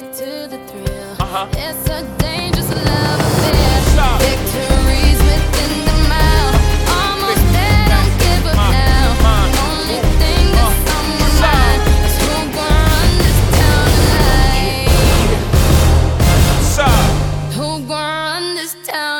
addicted to the thrill. Uh-huh. It's a dangerous love affair. Stop. Victories within the mile. Almost there, don't give up now. The only thing that's on my mind is who gon' run this town tonight. Stop. Who gon' run this town?